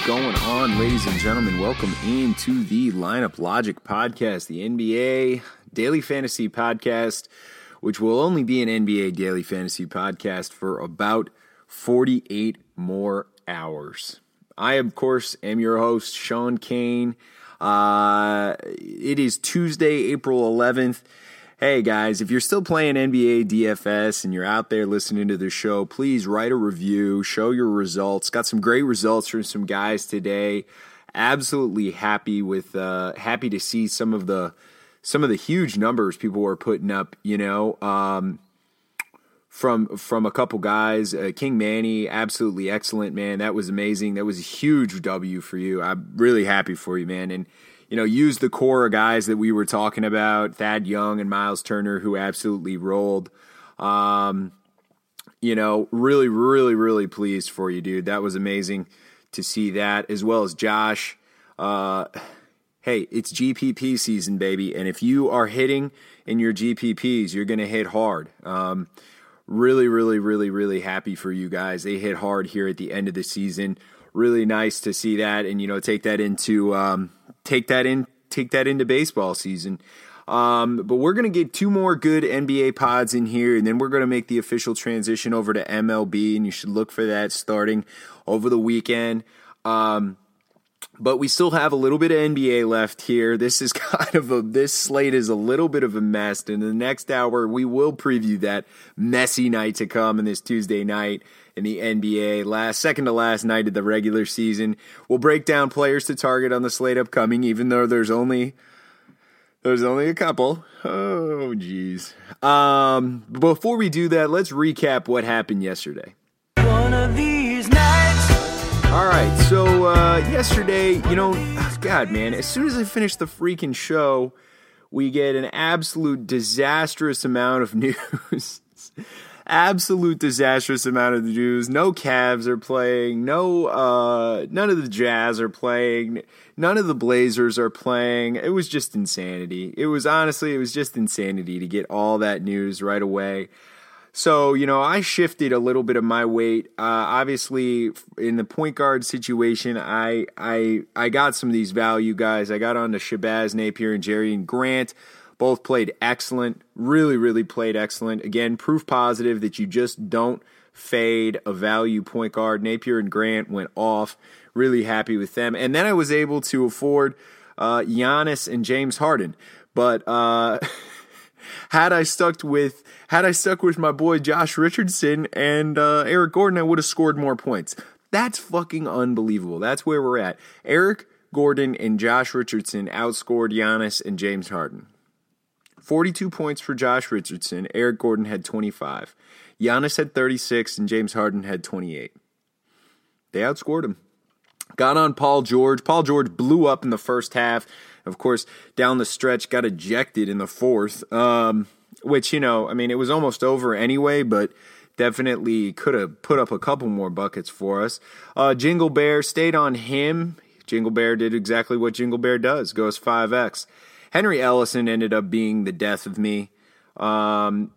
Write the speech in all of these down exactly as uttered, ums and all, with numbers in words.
going on, ladies and gentlemen? Welcome into the Lineup Logic podcast, the N B A Daily Fantasy Podcast, which will only be an N B A Daily Fantasy Podcast for about forty-eight more hours. I, of course, am your host, Sean Kane. Uh, it is Tuesday, April eleventh. Hey guys, if you're still playing N B A D F S and you're out there listening to the show, please write a review, show your results. Got some great results from some guys today. Absolutely happy with, uh, happy to see some of the, some of the huge numbers people were putting up. You know, um, from from a couple guys. Uh, King Manny, absolutely excellent, man. That was amazing. That was a huge W for you. I'm really happy for you, man. And you know, use the core of guys that we were talking about, Thad Young and Miles Turner, who absolutely rolled. Um, you know, really, really, really pleased for you, dude. That was amazing to see that, as well as Josh. Uh, hey, it's G P P season, baby, and if you are hitting in your G P Ps, you're going to hit hard. Um, really, really, really, really happy for you guys. They hit hard here at the end of the season. Really nice to see that, and you know, take that into um, take that in, take that into baseball season. Um, but we're gonna get two more good N B A pods in here, and then we're gonna make the official transition over to M L B, and you should look for that starting over the weekend. Um, but we still have a little bit of N B A left here. This is kind of a this slate is a little bit of a mess. And in the next hour, we will preview that messy night to come in this Tuesday night in the N B A, last second to last night of the regular season. We'll break down players to target on the slate upcoming, even though there's only there's only a couple. Oh, geez. Um, before we do that, let's recap what happened yesterday. One of these nights. All right, so uh, yesterday, you know, God, man, as soon as I finished the freaking show, we get an absolute disastrous amount of news. Absolute disastrous amount of news. No Cavs are playing. No, uh, none of the Jazz are playing. None of the Blazers are playing. It was just insanity. It was honestly, it was just insanity to get all that news right away. So, you know, I shifted a little bit of my weight. Uh, obviously, in the point guard situation, I I I got some of these value guys. I got on to Shabazz Napier and Jerry Grant. Both played excellent, really, really played excellent. Again, proof positive that you just don't fade a value point guard. Napier and Grant went off. Really happy with them. And then I was able to afford uh, Giannis and James Harden. But uh, had I stuck with had I stuck with my boy Josh Richardson and uh, Eric Gordon, I would have scored more points. That's fucking unbelievable. That's where we're at. Eric Gordon and Josh Richardson outscored Giannis and James Harden. forty-two points for Josh Richardson. Eric Gordon had twenty-five. Giannis had thirty-six, and James Harden had twenty-eight. They outscored him. Got on Paul George. Paul George blew up in the first half. Of course, down the stretch, got ejected in the fourth, um, which, you know, I mean, it was almost over anyway, but definitely could have put up a couple more buckets for us. Uh, Jingle Bear stayed on him. Jingle Bear did exactly what Jingle Bear does, goes five X. Henry Ellison ended up being the death of me. Um,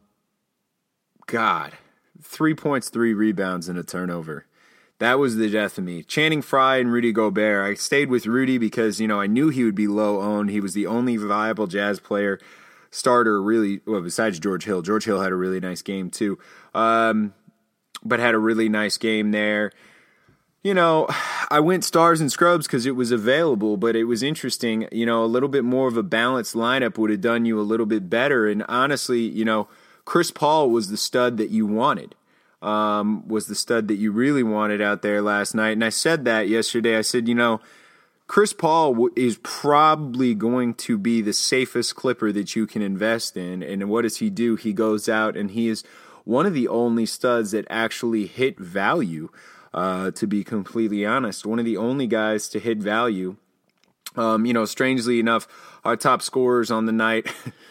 God, three points, three rebounds, and a turnover. That was the death of me. Channing Frye and Rudy Gobert. I stayed with Rudy because, you know, I knew he would be low owned. He was the only viable Jazz player, starter, really, well, besides George Hill. George Hill had a really nice game, too. Um, but had a really nice game there. You know, I went stars and scrubs because it was available, but it was interesting. You know, a little bit more of a balanced lineup would have done you a little bit better. And honestly, you know, Chris Paul was the stud that you wanted, um, was the stud that you really wanted out there last night. And I said that yesterday. I said, you know, Chris Paul is probably going to be the safest Clipper that you can invest in. And what does he do? He goes out and he is one of the only studs that actually hit value. Uh, to be completely honest, one of the only guys to hit value. Um, you know, strangely enough, our top scorers on the night,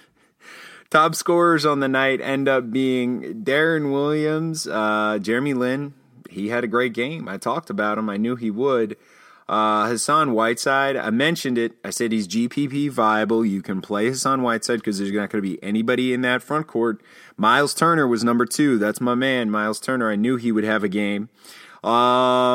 top scorers on the night end up being Darren Williams, uh, Jeremy Lin. He had a great game. I talked about him. I knew he would. Uh, Hassan Whiteside, I mentioned it. I said he's G P P viable. You can play Hassan Whiteside because there's not going to be anybody in that front court. Miles Turner was number two. That's my man, Miles Turner. I knew he would have a game. Um,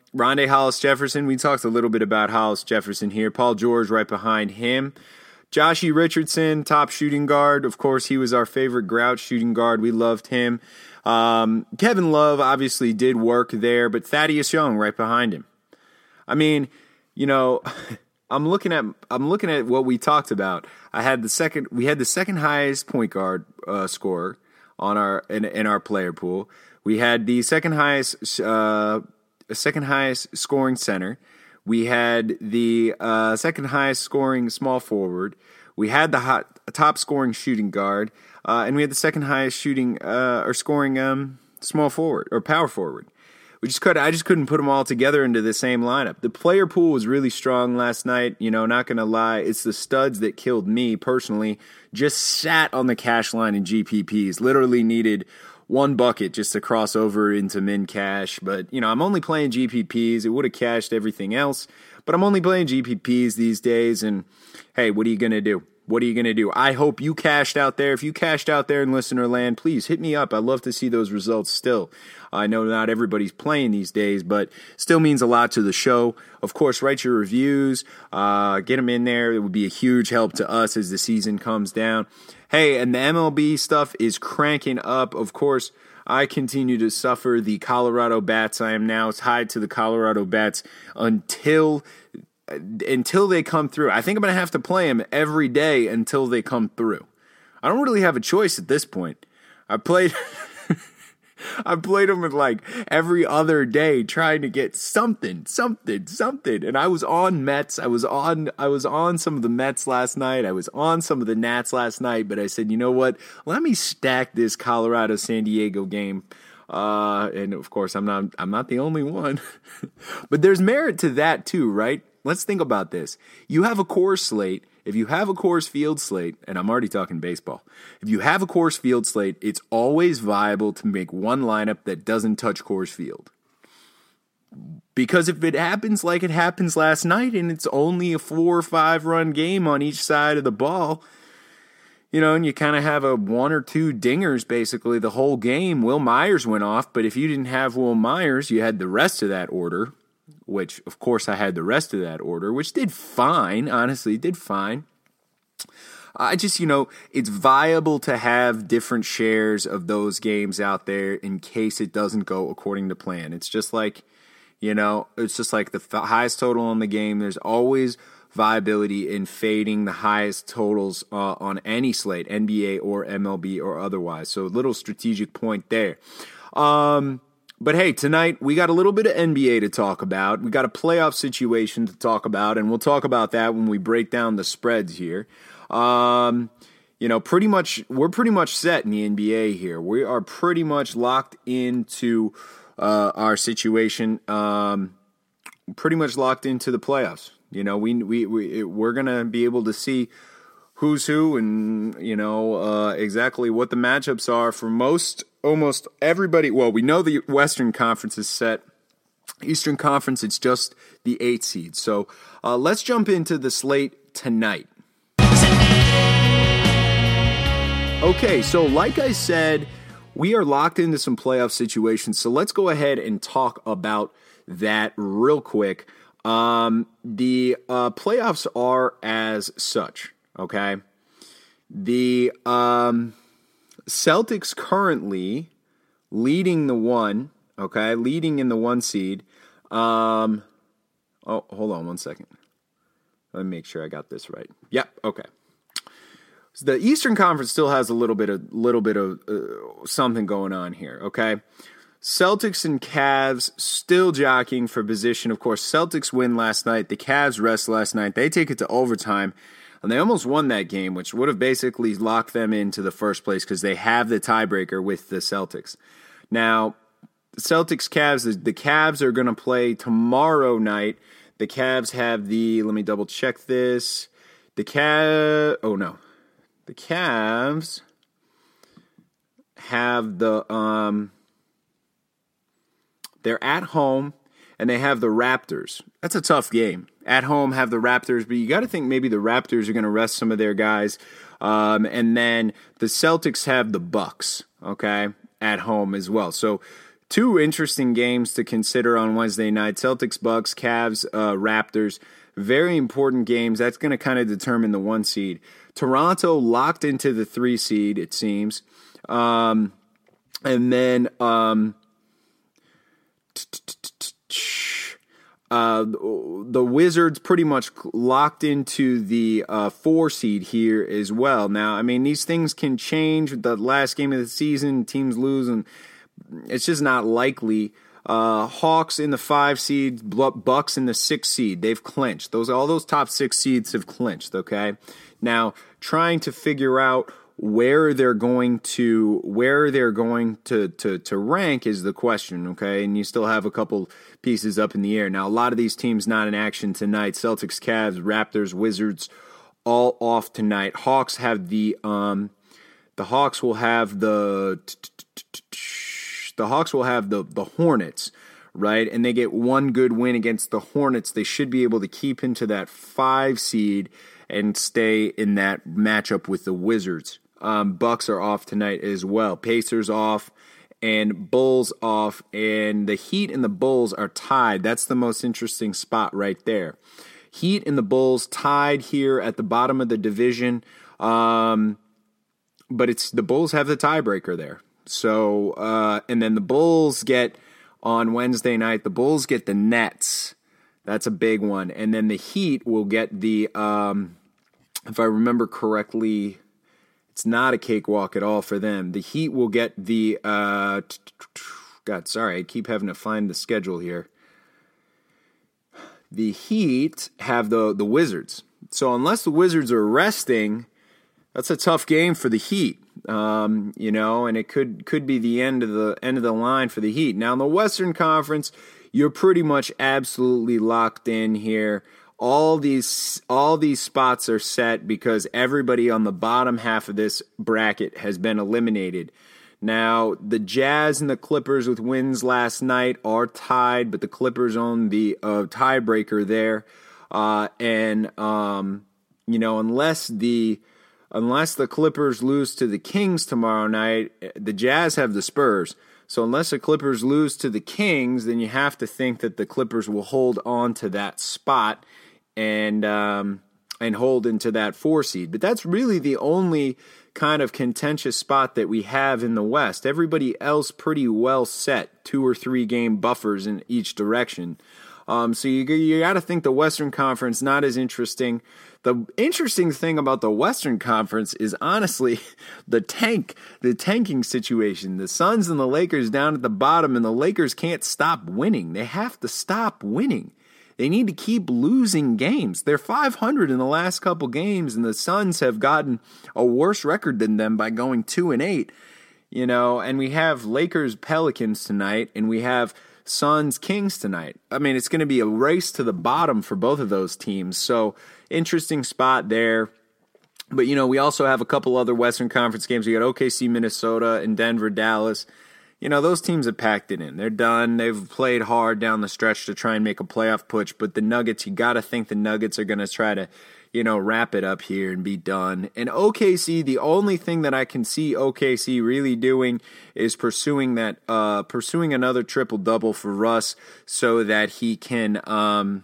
Rondé Hollis Jefferson, we talked a little bit about Hollis Jefferson here. Paul George right behind him. Joshie Richardson, top shooting guard. Of course, he was our favorite Grouch shooting guard. We loved him. Um, Kevin Love obviously did work there, but Thaddeus Young right behind him. I mean, you know, I'm looking at I'm looking at what we talked about. I had the second we had the second highest point guard uh, scorer on our in, in our player pool. We had the second highest uh, second highest scoring center. We had the uh, second highest scoring small forward. We had the hot, top scoring shooting guard, uh, and we had the second highest shooting uh, or scoring um, small forward or power forward. We just could I just couldn't put them all together into the same lineup. The player pool was really strong last night. You know, not gonna lie, it's the studs that killed me personally. Just sat on the cash line in G P Ps. Literally needed one bucket just to cross over into min cash. But, you know, I'm only playing G P Ps. It would have cashed everything else. But I'm only playing G P Ps these days. And, hey, what are you going to do? What are you going to do? I hope you cashed out there. If you cashed out there in listener land, please hit me up. I'd love to see those results still. I know not everybody's playing these days, but still means a lot to the show. Of course, write your reviews. Uh, get them in there. It would be a huge help to us as the season comes down. Hey, and the M L B stuff is cranking up. Of course, I continue to suffer the Colorado Bats. I am now tied to the Colorado Bats until until they come through. I think I'm going to have to play them every day until they come through. I don't really have a choice at this point. I played... I played them with like every other day trying to get something, something, something. And I was on Mets. I was on I was on some of the Mets last night. I was on some of the Nats last night. But I said, you know what? Let me stack this Colorado San Diego game. Uh, and of course, I'm not I'm not the only one. But there's merit to that too, right? Let's think about this. You have a Coors slate. If you have a Coors Field slate, and I'm already talking baseball, if you have a Coors Field slate, it's always viable to make one lineup that doesn't touch Coors Field. Because if it happens like it happens last night and it's only a four or five run game on each side of the ball, you know, and you kind of have a one or two dingers basically the whole game. Will Myers went off, but if you didn't have Will Myers, you had the rest of that order. Which, of course, I had the rest of that order, which did fine, honestly, did fine. I just, you know, it's viable to have different shares of those games out there in case it doesn't go according to plan. It's just like, you know, it's just like the highest total on the game. There's always viability in fading the highest totals uh, on any slate, N B A or M L B or otherwise. So a little strategic point there. Um... But hey, tonight we got a little bit of N B A to talk about. We got a playoff situation to talk about, and we'll talk about that when we break down the spreads here. Um, you know, pretty much we're pretty much set in the N B A here. We are pretty much locked into uh, our situation. Um, pretty much locked into the playoffs. You know, we we we we're gonna be able to see who's who and, you know, uh, exactly what the matchups are for most, almost everybody. Well, we know the Western Conference is set. Eastern Conference, it's just the eight seed. So uh, let's jump into the slate tonight. Okay, so like I said, we are locked into some playoff situations. So let's go ahead and talk about that real quick. Um, the uh, playoffs are as such. Okay, the um, Celtics currently leading the one, okay, leading in the one seed. Um, oh, hold on one second. Let me make sure I got this right. Yep, okay. So the Eastern Conference still has a little bit of little bit of uh, something going on here, okay? Celtics and Cavs still jockeying for position. Of course, Celtics win last night. The Cavs rest last night. They take it to overtime. And they almost won that game, which would have basically locked them into the first place because they have the tiebreaker with the Celtics. Now, the Celtics, Cavs, the Cavs are going to play tomorrow night. The Cavs have the, let me double check this. The Cav, oh no. The Cavs have the, um, they're at home and they have the Raptors. That's a tough game. At home, have the Raptors, but you got to think maybe the Raptors are going to rest some of their guys. Um, and then the Celtics have the Bucks, okay, at home as well. So two interesting games to consider on Wednesday night. Celtics, Bucks, Cavs, uh, Raptors. Very important games. That's going to kind of determine the one seed. Toronto locked into the three seed, it seems. Um, and then um, uh, the Wizards pretty much locked into the uh, four seed here as well. Now, I mean, these things can change. The last game of the season, teams lose, and it's just not likely. Uh, Hawks in the five seed, Bucks in the six seed. They've clinched. Those all those top six seeds have clinched. Okay, now trying to figure out where they're going to where they're going to, to to rank is the question. Okay, and you still have a couple pieces up in the air. Now, a lot of these teams not in action tonight. Celtics, Cavs, Raptors, Wizards, all off tonight. Hawks have the um, the Hawks will have the. The Hawks will have the, the Hornets, right? And they get one good win against the Hornets. They should be able to keep into that five seed and stay in that matchup with the Wizards. Um, Bucks are off tonight as well. Pacers off and Bulls off. And the Heat and the Bulls are tied. That's the most interesting spot right there. Heat and the Bulls tied here at the bottom of the division. Um, but it's the Bulls have the tiebreaker there. So, uh, and then the Bulls get, on Wednesday night, the Bulls get the Nets. That's a big one. And then the Heat will get the, um, if I remember correctly, it's not a cakewalk at all for them. The Heat will get the, uh, God, sorry, I keep having to find the schedule here. The Heat have the, the Wizards. So unless the Wizards are resting, that's a tough game for the Heat. Um, you know, and it could could be the end of the end of the line for the Heat. Now in the Western Conference, you're pretty much absolutely locked in here. All these all these spots are set because everybody on the bottom half of this bracket has been eliminated. Now, the Jazz and the Clippers with wins last night are tied, but the Clippers own the uh, tiebreaker there. Uh, and um, you know, unless the Unless the Clippers lose to the Kings tomorrow night, the Jazz have the Spurs. So unless the Clippers lose to the Kings, then you have to think that the Clippers will hold on to that spot and um, and hold into that four seed. But that's really the only kind of contentious spot that we have in the West. Everybody else pretty well set, two or three game buffers in each direction. Um, so you you got to think the Western Conference not as interesting. The interesting thing about the Western Conference is honestly the tank, the tanking situation. The Suns and the Lakers down at the bottom, and the Lakers can't stop winning. They have to stop winning. They need to keep losing games. They're five hundred in the last couple games, and the Suns have gotten a worse record than them by going two and eight. You know, and we have Lakers Pelicans tonight, and we have Suns Kings tonight. I mean, it's going to be a race to the bottom for both of those teams. So, interesting spot there. But, you know, we also have a couple other Western Conference games. We got O K C, Minnesota, and Denver, Dallas. You know, those teams have packed it in. They're done. They've played hard down the stretch to try and make a playoff push. But the Nuggets, you got to think the Nuggets are going to try to, you know, wrap it up here and be done. And O K C, the only thing that I can see O K C really doing is pursuing that, uh, pursuing another triple double for Russ, so that he can, um,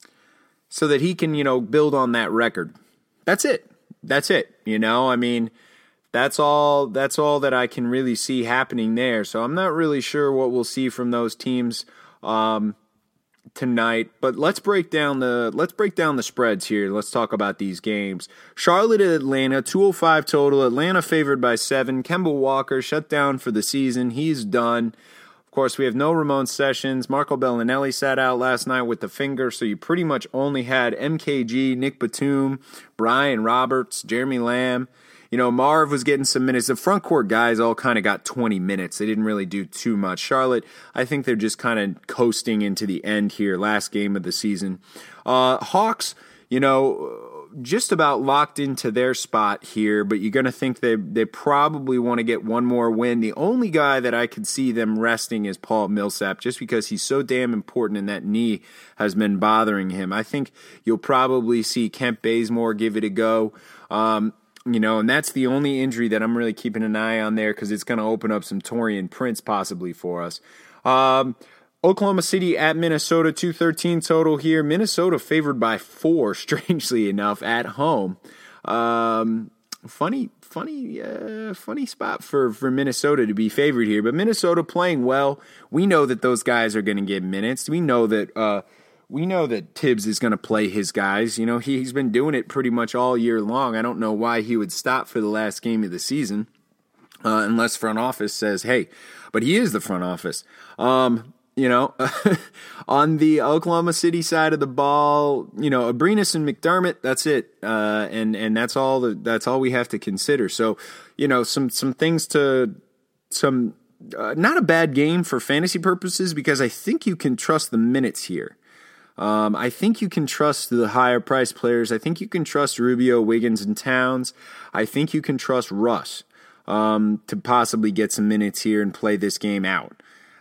so that he can, you know, build on that record. That's it. That's it. You know, I mean, that's all. That's all that I can really see happening there. So I'm not really sure what we'll see from those teams Um, tonight, but let's break down the let's break down the spreads here. Let's talk about these games. Charlotte at Atlanta, two oh five total. Atlanta favored by seven. Kemba Walker shut down for the season. He's done. Of course, we have no Ramon Sessions. Marco Bellinelli sat out last night with the finger, so you pretty much only had M K G, Nick Batum, Brian Roberts, Jeremy Lamb. You know, Marv was getting some minutes. The front court guys all kind of got twenty minutes. They didn't really do too much. Charlotte, I think they're just kind of coasting into the end here, last game of the season. Uh, Hawks, you know, just about locked into their spot here, but you're going to think they they probably want to get one more win. The only guy that I could see them resting is Paul Millsap, just because he's so damn important and that knee has been bothering him. I think you'll probably see Kent Bazemore give it a go. Um, You know, and that's the only injury that I'm really keeping an eye on there, because it's going to open up some Taurean Prince possibly for us. Um, Oklahoma City at Minnesota, two thirteen total here. Minnesota favored by four, strangely enough, at home. Um, funny, funny, uh, funny spot for, for Minnesota to be favored here. But Minnesota playing well. We know that those guys are going to get minutes. We know that uh, we know that Tibbs is going to play his guys. You know, he, he's been doing it pretty much all year long. I don't know why he would stop for the last game of the season, uh, unless front office says, hey, but he is the front office. Um, You know, on the Oklahoma City side of the ball, you know, Abrinas and McDermott, that's it, uh, and and that's all the, that's all we have to consider. So, you know, some some things to some uh, not a bad game for fantasy purposes because I think you can trust the minutes here. Um, I think you can trust the higher price players. I think you can trust Rubio, Wiggins, and Towns. I think you can trust Russ um, to possibly get some minutes here and play this game out.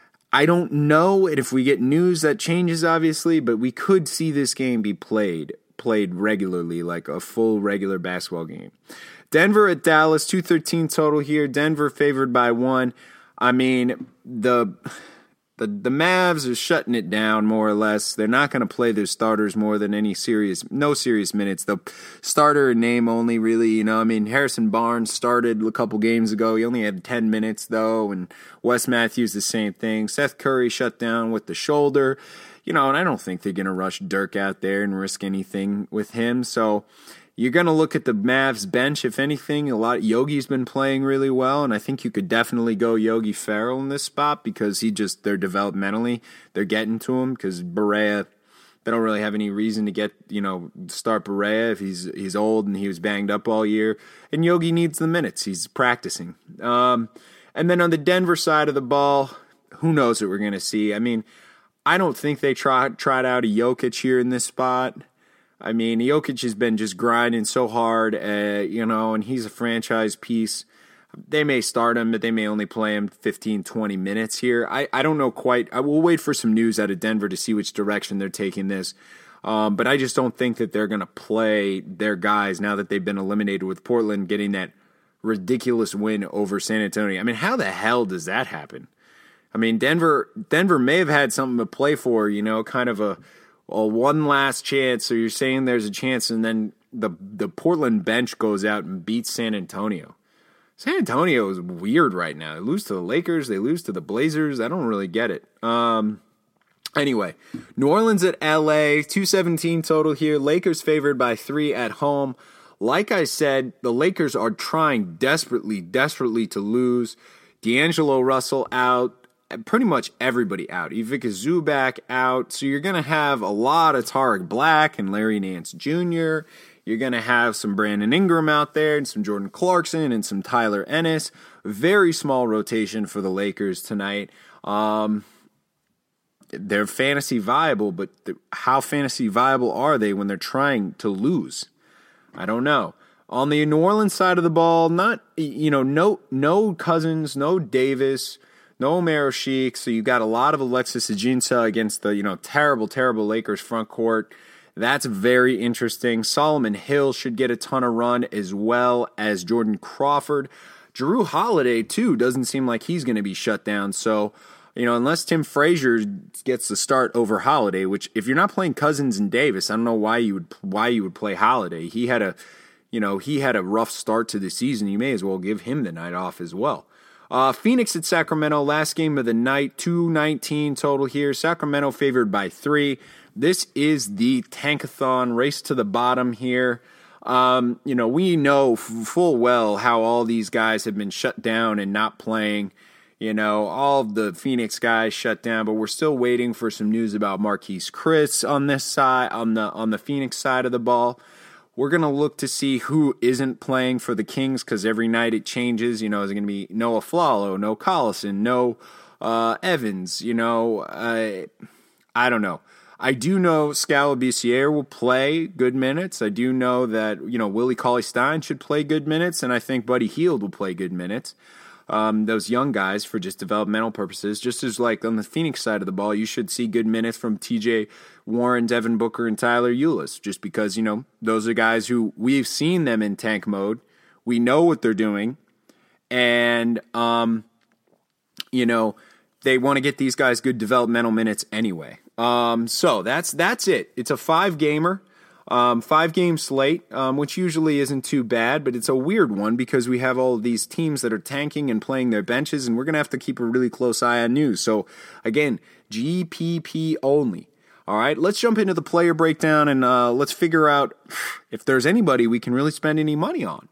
I don't know if we get news that changes, obviously, but we could see this game be played played regularly, like a full regular basketball game. Denver at Dallas, two thirteen total here. Denver favored by one. I mean, the the the Mavs are shutting it down more or less. They're not going to play their starters more than any serious, no serious minutes. The starter in name only, really. You know, I mean, Harrison Barnes started a couple games ago. He only had ten minutes though, and Wes Matthews the same thing. Seth Curry shut down with the shoulder. You know, and I don't think they're going to rush Dirk out there and risk anything with him. So you're going to look at the Mavs bench, if anything. A lot. Yogi's been playing really well, and I think you could definitely go Yogi Ferrell in this spot because he just, they're developmentally, they're getting to him because Barea, they don't really have any reason to get, you know, start Barea if he's he's old and he was banged up all year. And Yogi needs the minutes. He's practicing. Um, and then on the Denver side of the ball, who knows what we're going to see. I mean, I don't think they tried, tried out a Jokic here in this spot. I mean, Jokic has been just grinding so hard, uh, you know, and he's a franchise piece. They may start him, but they may only play him fifteen, twenty minutes here. I, I don't know quite. I will wait for some news out of Denver to see which direction they're taking this. Um, but I just don't think that they're going to play their guys now that they've been eliminated with Portland getting that ridiculous win over San Antonio. I mean, how the hell does that happen? I mean, Denver Denver may have had something to play for, you know, kind of a, a one last chance. So you're saying there's a chance, and then the the Portland bench goes out and beats San Antonio. San Antonio is weird right now. They lose to the Lakers. They lose to the Blazers. I don't really get it. Um, anyway, New Orleans at L A, two seventeen total here. Lakers favored by three at home. Like I said, the Lakers are trying desperately, desperately to lose. D'Angelo Russell out. Pretty much everybody out. Ivica Zubac out. So you're going to have a lot of Tariq Black and Larry Nance Junior You're going to have some Brandon Ingram out there and some Jordan Clarkson and some Tyler Ennis. Very small rotation for the Lakers tonight. Um, they're fantasy viable, but the, how fantasy viable are they when they're trying to lose? I don't know. On the New Orleans side of the ball, not, you know, no, no Cousins, no Davis, no Omer Sheik, so you got a lot of Alexis Ajinça against the, you know, terrible, terrible Lakers front court. That's very interesting. Solomon Hill should get a ton of run as well as Jordan Crawford. Jrue Holiday, too, doesn't seem like he's going to be shut down. So, you know, unless Tim Frazier gets the start over Holiday, which if you're not playing Cousins and Davis, I don't know why you would why you would play Holiday. He had a, you know, he had a rough start to the season. You may as well give him the night off as well. Uh, Phoenix at Sacramento, last game of the night, two nineteen total here. Sacramento favored by three. This is the tankathon, race to the bottom here. Um, you know, we know f- full well how all these guys have been shut down and not playing. You know, all of the Phoenix guys shut down, but we're still waiting for some news about Marquise Chris on this side, on the on the Phoenix side of the ball. We're going to look to see who isn't playing for the Kings because every night it changes. You know, is it going to be no Aflalo, no Collison, no uh, Evans? You know, uh, I don't know. I do know Scalabrine will play good minutes. I do know that, you know, Willie Cauley-Stein should play good minutes, and I think Buddy Hield will play good minutes. Um, those young guys for just developmental purposes, just as like on the Phoenix side of the ball, you should see good minutes from T J Warren, Devin Booker, and Tyler Ulis, just because, you know, those are guys who we've seen them in tank mode. We know what they're doing. And, um, you know, they want to get these guys good developmental minutes anyway. Um, so that's that's it. It's a five-gamer, um, five-game slate, um, which usually isn't too bad, but it's a weird one because we have all of these teams that are tanking and playing their benches, and we're going to have to keep a really close eye on news. So, again, G P P only. All right, let's jump into the player breakdown, and uh, let's figure out if there's anybody we can really spend any money on.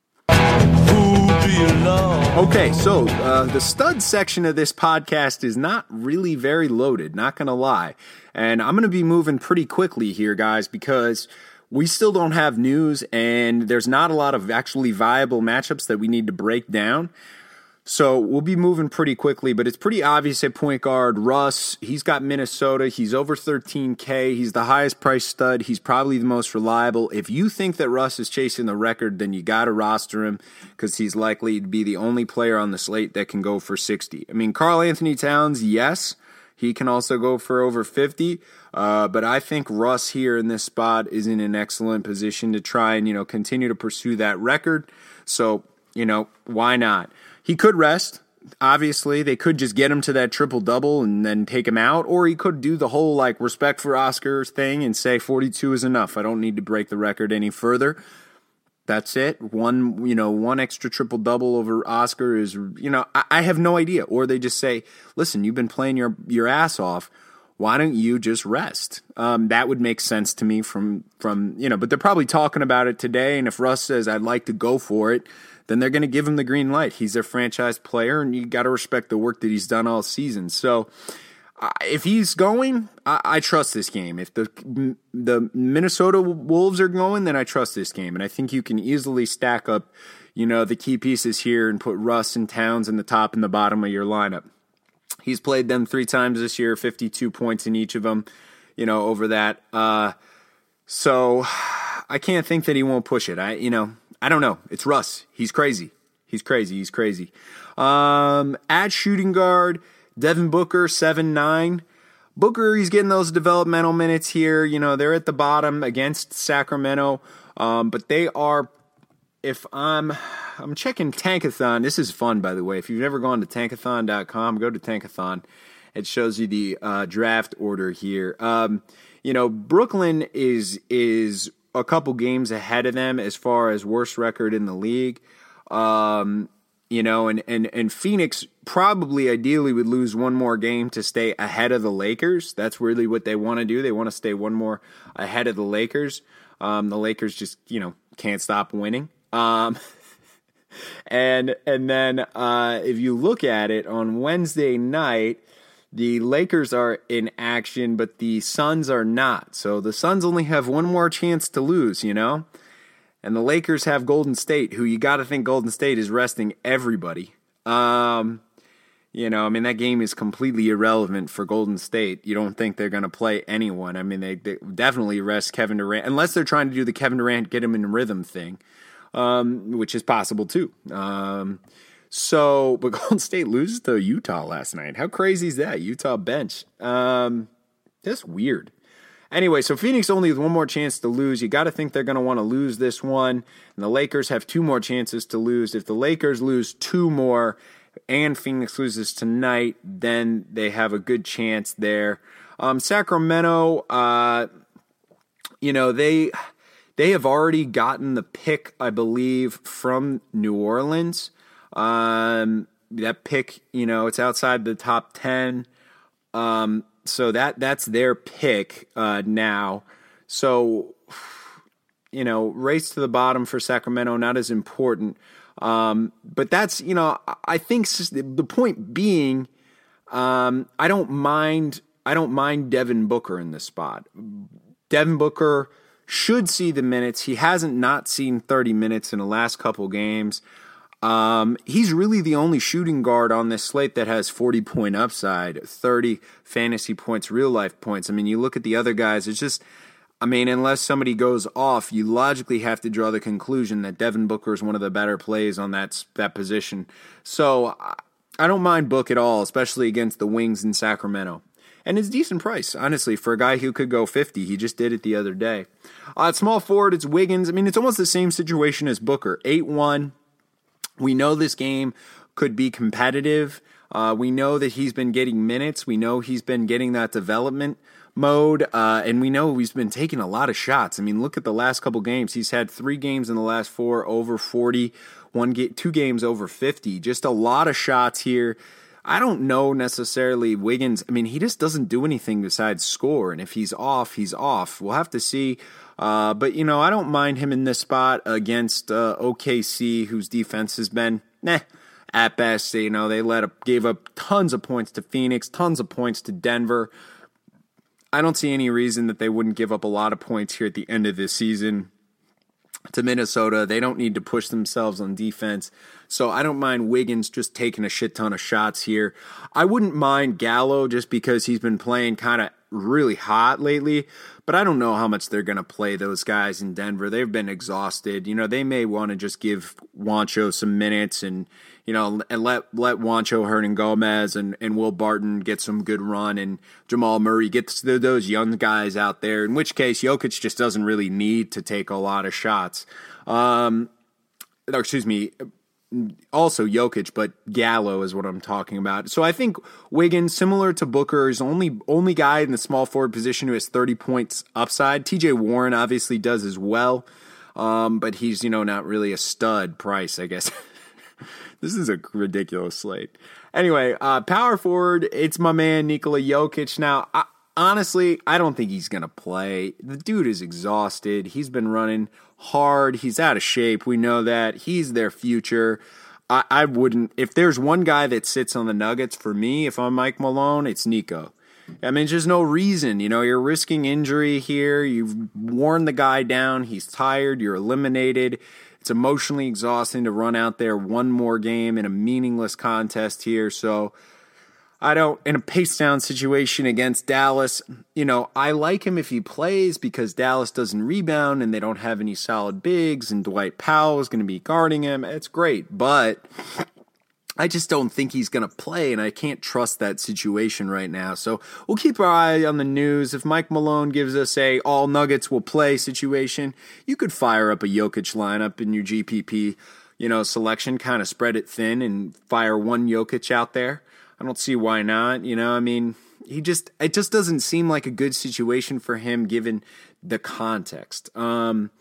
Okay, so uh, the stud section of this podcast is not really very loaded, not going to lie. And I'm going to be moving pretty quickly here, guys, because we still don't have news, and there's not a lot of actually viable matchups that we need to break down. So we'll be moving pretty quickly, but it's pretty obvious at point guard. Russ, he's got Minnesota. He's over thirteen K. He's the highest priced stud. He's probably the most reliable. If you think that Russ is chasing the record, then you got to roster him because he's likely to be the only player on the slate that can go for sixty. I mean, Karl Anthony Towns, yes, he can also go for over fifty. Uh, but I think Russ here in this spot is in an excellent position to try and, you know, continue to pursue that record. So, you know, why not? He could rest. Obviously, they could just get him to that triple-double and then take him out, or he could do the whole, like, respect for Oscars thing and say forty-two is enough. I don't need to break the record any further. That's it. One, you know, one extra triple-double over Oscar is, you know, I, I have no idea. Or they just say, listen, you've been playing your, your ass off. Why don't you just rest? Um, that would make sense to me from, from, you know, but they're probably talking about it today, and if Russ says, I'd like to go for it, then they're going to give him the green light. He's their franchise player, and you got to respect the work that he's done all season. So uh, if he's going, I, I trust this game. If the the Minnesota Wolves are going, then I trust this game. And I think you can easily stack up, you know, the key pieces here and put Russ and Towns in the top and the bottom of your lineup. He's played them three times this year, fifty-two points in each of them, you know, over that. Uh, so I can't think that he won't push it. I, you know, I don't know. It's Russ. He's crazy. He's crazy. He's crazy. Um, at shooting guard, Devin Booker, seven nine. Booker, he's getting those developmental minutes here. You know, they're at the bottom against Sacramento. Um, but they are, if I'm, I'm checking Tankathon. This is fun, by the way. If you've never gone to tankathon dot com, go to Tankathon. It shows you the uh, draft order here. Um, you know, Brooklyn is is a couple games ahead of them as far as worst record in the league. Um, you know, and, and, and Phoenix probably ideally would lose one more game to stay ahead of the Lakers. That's really what they want to do. They want to stay one more ahead of the Lakers. Um, the Lakers just, you know, can't stop winning. Um, and, and then uh, if you look at it on Wednesday night, the Lakers are in action, but the Suns are not. So the Suns only have one more chance to lose, you know? And the Lakers have Golden State, who you got to think Golden State is resting everybody. Um, you know, I mean, that game is completely irrelevant for Golden State. You don't think they're going to play anyone. I mean, they, they definitely rest Kevin Durant, unless they're trying to do the Kevin Durant get him in rhythm thing, um, which is possible too. Um So, but Golden State loses to Utah last night. How crazy is that? Utah bench. Um, that's weird. Anyway, so Phoenix only has one more chance to lose. You got to think they're going to want to lose this one. And the Lakers have two more chances to lose. If the Lakers lose two more and Phoenix loses tonight, then they have a good chance there. Um, Sacramento, uh, you know, they they have already gotten the pick, I believe, from New Orleans. Um, that pick, you know, it's outside the top ten. Um, so that, that's their pick, uh, now. So, you know, race to the bottom for Sacramento, not as important. Um, but that's, you know, I think the point being, um, I don't mind, I don't mind Devin Booker in this spot. Devin Booker should see the minutes. He hasn't not seen thirty minutes in the last couple games. Um, he's really the only shooting guard on this slate that has forty-point upside, thirty fantasy points, real-life points. I mean, you look at the other guys, it's just, I mean, unless somebody goes off, you logically have to draw the conclusion that Devin Booker is one of the better plays on that, that position. So I don't mind Book at all, especially against the Wings in Sacramento. And it's a decent price, honestly, for a guy who could go fifty. He just did it the other day. Uh, at small forward, it's Wiggins. I mean, it's almost the same situation as Booker, eight one. We know this game could be competitive. Uh, we know that he's been getting minutes. We know he's been getting that development mode, uh, and we know he's been taking a lot of shots. I mean, look at the last couple games. He's had three games in the last four over forty, one ga- two games over fifty. Just a lot of shots here. I don't know necessarily Wiggins. I mean, he just doesn't do anything besides score, and if he's off, he's off. We'll have to see. Uh, but, you know, I don't mind him in this spot against uh, O K C, whose defense has been, nah, at best. You know, they let up, gave up tons of points to Phoenix, tons of points to Denver. I don't see any reason that they wouldn't give up a lot of points here at the end of this season to Minnesota. They don't need to push themselves on defense. So I don't mind Wiggins just taking a shit ton of shots here. I wouldn't mind Gallo just because he's been playing kind of really hot lately, but I don't know how much they're going to play those guys in Denver. They've been exhausted. You know, they may want to just give Juancho some minutes and, you know, and let let Juancho Hernangomez and, and Will Barton get some good run and Jamal Murray get those young guys out there, in which case Jokic just doesn't really need to take a lot of shots. Um, or excuse me, also Jokic, but Gallo is what I'm talking about. So I think Wiggins, similar to Booker, is only only guy in the small forward position who has thirty points upside. T J Warren obviously does as well, um, but he's, you know, not really a stud price, I guess. This is a ridiculous slate. Anyway, uh, power forward, it's my man Nikola Jokic. Now, I, honestly, I don't think he's going to play. The dude is exhausted. He's been running hard. He's out of shape. We know that. He's their future. I, I wouldn't, if there's one guy that sits on the Nuggets for me, if I'm Mike Malone, it's Nico. I mean, there's no reason. You know, you're risking injury here. You've worn the guy down. He's tired. You're eliminated. It's emotionally exhausting to run out there one more game in a meaningless contest here. So I don't, in a pace down situation against Dallas, you know, I like him if he plays because Dallas doesn't rebound and they don't have any solid bigs and Dwight Powell is going to be guarding him. It's great, but I just don't think he's going to play, and I can't trust that situation right now. So we'll keep our eye on the news. If Mike Malone gives us a all Nuggets will play situation, you could fire up a Jokic lineup in your G P P, you know, selection, kind of spread it thin and fire one Jokic out there. I don't see why not. You know, I mean, he just, it just doesn't seem like a good situation for him given the context. Um,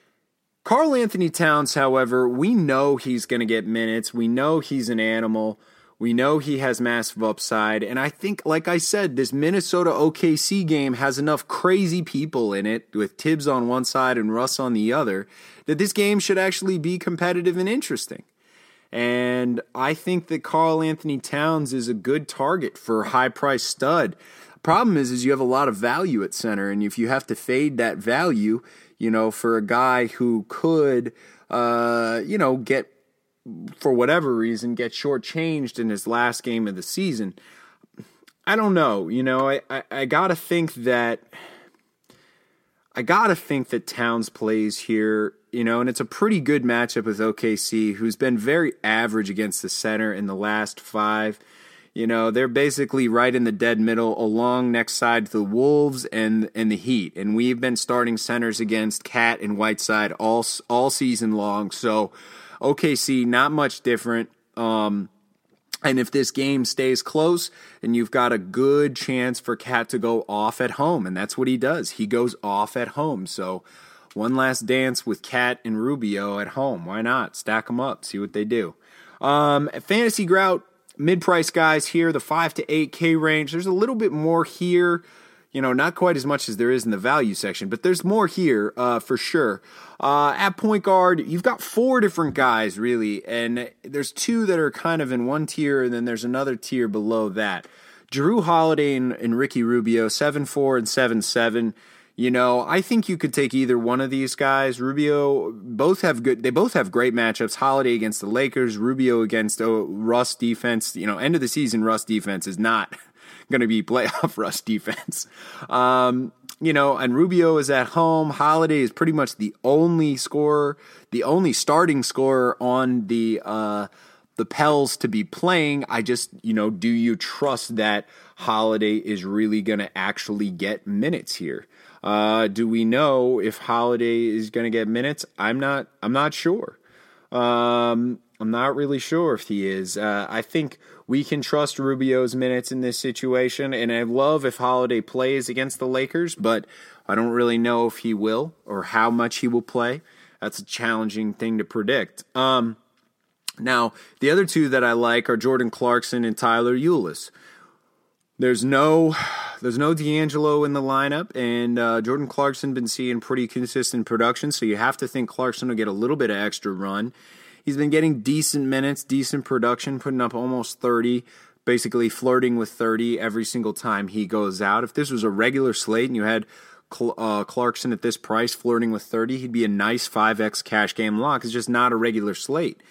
Karl Anthony Towns, however, we know he's going to get minutes. We know he's an animal. We know he has massive upside. And I think, like I said, this Minnesota O K C game has enough crazy people in it, with Tibbs on one side and Russ on the other, that this game should actually be competitive and interesting. And I think that Karl Anthony Towns is a good target for a high-priced stud. Problem is, is you have a lot of value at center, and if you have to fade that value, you know, for a guy who could, uh, you know, get, for whatever reason, get shortchanged in his last game of the season, I don't know. You know, I, I, I gotta think that, I gotta think that Towns plays here, you know, and it's a pretty good matchup with O K C, who's been very average against the center in the last five. You know, they're basically right in the dead middle along next side to the Wolves and and the Heat. And we've been starting centers against Cat and Whiteside all all season long. So O K C, not much different. Um, and if this game stays close, then you've got a good chance for Cat to go off at home. And that's what he does. He goes off at home. So one last dance with Cat and Rubio at home. Why not? Stack them up. See what they do. Um, Fantasy Grout. Mid-price guys here, the five to eight K range. There's a little bit more here, you know, not quite as much as there is in the value section, but there's more here uh, for sure. Uh, at point guard, you've got four different guys, really, and there's two that are kind of in one tier, and then there's another tier below that. Jrue Holiday and, and Ricky Rubio, seven four and seven seven. You know, I think you could take either one of these guys. Rubio, both have good. They both have great matchups. Holiday against the Lakers, Rubio against oh, Russ defense. You know, end of the season Russ defense is not going to be playoff Russ defense. Um, you know, and Rubio is at home. Holiday is pretty much the only scorer, the only starting scorer on the uh, the Pels to be playing. I just, you know, do you trust that Holiday is really going to actually get minutes here? Uh, do we know if Holiday is going to get minutes? I'm not. I'm not sure. Um, I'm not really sure if he is. Uh, I think we can trust Rubio's minutes in this situation, and I love if Holiday plays against the Lakers, but I don't really know if he will or how much he will play. That's a challenging thing to predict. Um, now, the other two that I like are Jordan Clarkson and Tyler Ulis. There's no, there's no D'Angelo in the lineup, and uh, Jordan Clarkson been seeing pretty consistent production, so you have to think Clarkson will get a little bit of extra run. He's been getting decent minutes, decent production, putting up almost thirty, basically flirting with thirty every single time he goes out. If this was a regular slate and you had uh, Clarkson at this price flirting with thirty, he'd be a nice five X cash game lock. It's just not a regular slate.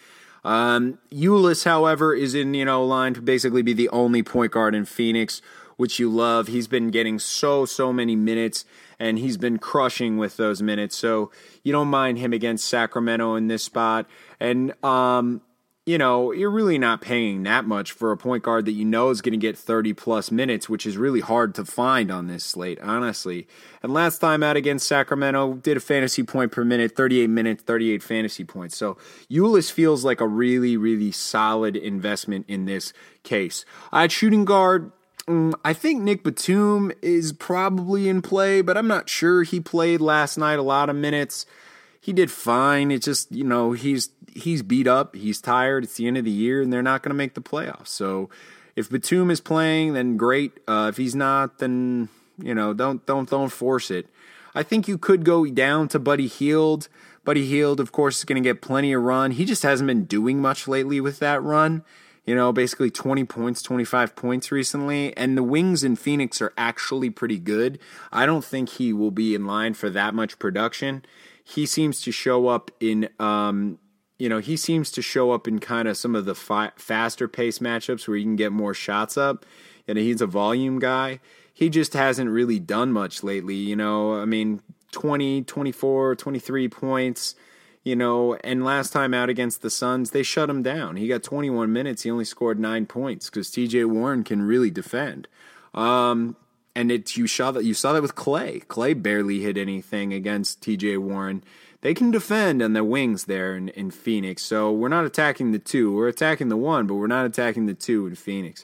Um, Ulis, however, is in, you know, line to basically be the only point guard in Phoenix, which you love. He's been getting so, so many minutes, and he's been crushing with those minutes. So you don't mind him against Sacramento in this spot. And, um, you know, you're really not paying that much for a point guard that you know is going to get thirty-plus minutes, which is really hard to find on this slate, honestly. And last time out against Sacramento, did a fantasy point per minute, thirty-eight minutes, thirty-eight fantasy points. So Ulis feels like a really, really solid investment in this case. At shooting guard, I think Nick Batum is probably in play, but I'm not sure. He played last night a lot of minutes. He did fine. It's just, you know, he's he's beat up. He's tired. It's the end of the year, and they're not going to make the playoffs. So if Batum is playing, then great. Uh, if he's not, then, you know, don't don't don't force it. I think you could go down to Buddy Hield. Buddy Hield, of course, is going to get plenty of run. He just hasn't been doing much lately with that run. You know, basically twenty points, twenty-five points recently. And the wings in Phoenix are actually pretty good. I don't think he will be in line for that much production. He seems to show up in, um, you know, he seems to show up in kind of some of the fi- faster pace matchups where you can get more shots up. And he's a volume guy. He just hasn't really done much lately. You know, I mean, twenty, twenty-four, twenty-three points. You know, and last time out against the Suns, they shut him down. He got twenty-one minutes. He only scored nine points because T J Warren can really defend. Um, and it you saw that you saw that with Clay. Clay barely hit anything against T J Warren. They can defend on their wings there in, in Phoenix. So we're not attacking the two. We're attacking the one, but we're not attacking the two in Phoenix.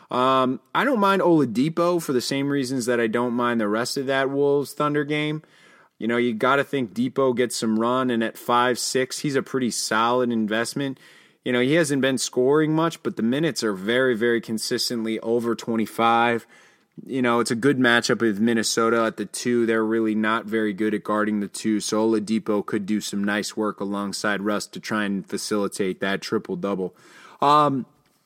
Um, I don't mind Oladipo for the same reasons that I don't mind the rest of that Wolves Thunder game. You know, you got to think Depot gets some run, and at five six, he's a pretty solid investment. You know, he hasn't been scoring much, but the minutes are very, very consistently over twenty-five. You know, it's a good matchup with Minnesota at the two. They're really not very good at guarding the two, so Oladipo could do some nice work alongside Russ to try and facilitate that triple-double. Um,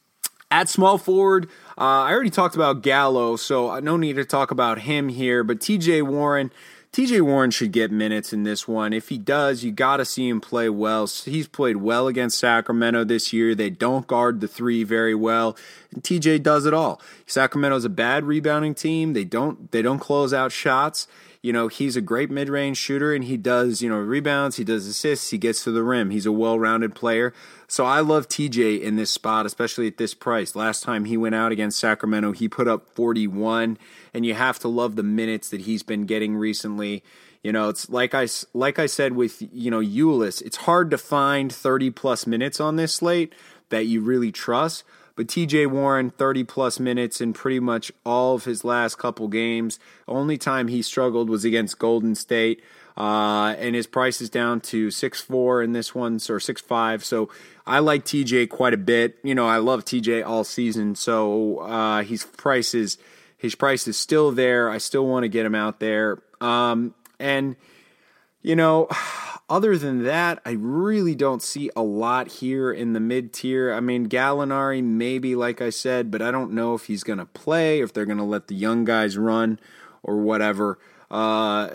at small forward, uh, I already talked about Gallo, so no need to talk about him here, but T J Warren... T J Warren should get minutes in this one. If he does, you got to see him play well. He's played well against Sacramento this year. They don't guard the three very well. And T J does it all. Sacramento's a bad rebounding team. They don't they don't close out shots. You know, he's a great mid-range shooter, and he does, you know, rebounds, he does assists, he gets to the rim. He's a well-rounded player. So I love T J in this spot, especially at this price. Last time he went out against Sacramento, he put up forty-one, and you have to love the minutes that he's been getting recently. You know, it's like I, like I said with, you know, Ulis, it's hard to find thirty-plus minutes on this slate that you really trust. But T J Warren, thirty-plus minutes in pretty much all of his last couple games. Only time he struggled was against Golden State. Uh, and his price is down to six four in this one, or six five. So I like T J quite a bit. You know, I love T J all season. So uh, his price is, his price is still there. I still want to get him out there. Um, and, you know... Other than that, I really don't see a lot here in the mid-tier. I mean, Gallinari maybe, like I said, but I don't know if he's going to play, or if they're going to let the young guys run or whatever. Uh,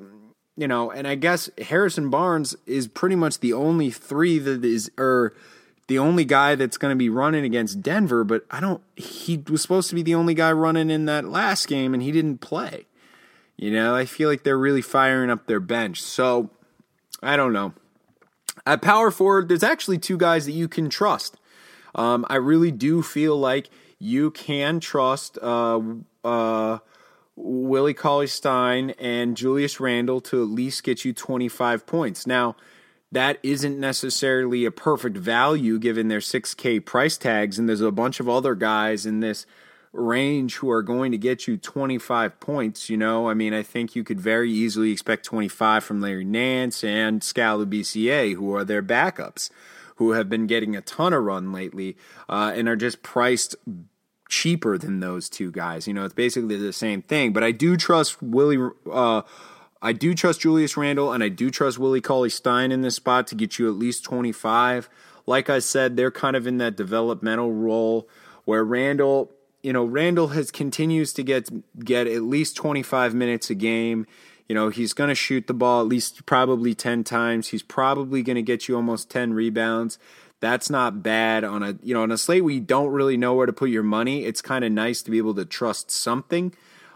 you know, and I guess Harrison Barnes is pretty much the only three that is, or the only guy that's going to be running against Denver, but I don't, he was supposed to be the only guy running in that last game, and he didn't play. You know, I feel like they're really firing up their bench. So, I don't know. At power forward, there's actually two guys that you can trust. Um, I really do feel like you can trust uh, uh, Willie Cauley-Stein and Julius Randle to at least get you twenty-five points. Now, that isn't necessarily a perfect value given their six K price tags, and there's a bunch of other guys in this range who are going to get you twenty-five points, you know? I mean, I think you could very easily expect twenty-five from Larry Nance and Scala B C A, who are their backups, who have been getting a ton of run lately uh, and are just priced cheaper than those two guys. You know, it's basically the same thing. But I do trust Willie, uh, I do trust Julius Randle, and I do trust Willie Cauley-Stein in this spot to get you at least twenty-five. Like I said, they're kind of in that developmental role where Randle, you know, Randle has continues to get get at least twenty-five minutes a game. You know, he's going to shoot the ball at least probably ten times. He's probably going to get you almost ten rebounds. That's not bad on a, you know, on a slate where you don't really know where to put your money. It's kind of nice to be able to trust something.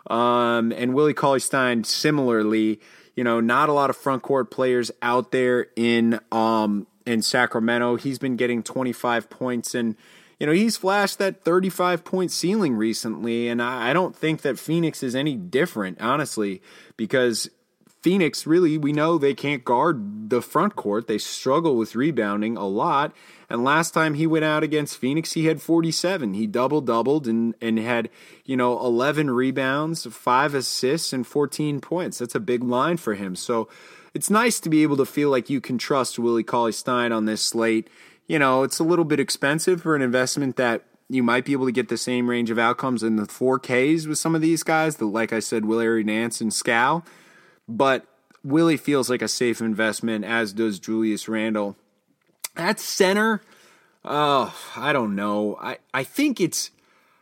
Um, and Willie Cauley-Stein, similarly, you know, not a lot of front court players out there in um in Sacramento. He's been getting twenty-five points, and you know, he's flashed that thirty-five point ceiling recently, and I, I don't think that Phoenix is any different, honestly, because Phoenix, really, we know they can't guard the front court. They struggle with rebounding a lot. And last time he went out against Phoenix, he had forty-seven. He double-doubled and, and had, you know, eleven rebounds, five assists, and fourteen points. That's a big line for him. So it's nice to be able to feel like you can trust Willie Cauley-Stein on this slate. You know, it's a little bit expensive for an investment that you might be able to get the same range of outcomes in the four Ks with some of these guys, the, like I said, Larry Nance and Scal. But Willie feels like a safe investment, as does Julius Randle. At center, oh, I don't know. I, I think it's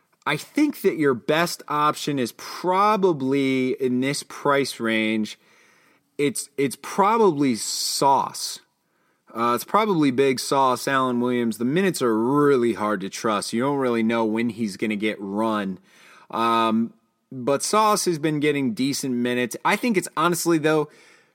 I think that your best option is probably in this price range. It's it's probably Sauce. Uh, it's probably Big Sauce, Allen Williams. The minutes are really hard to trust. You don't really know when he's going to get run. Um, but Sauce has been getting decent minutes. I think it's honestly, though,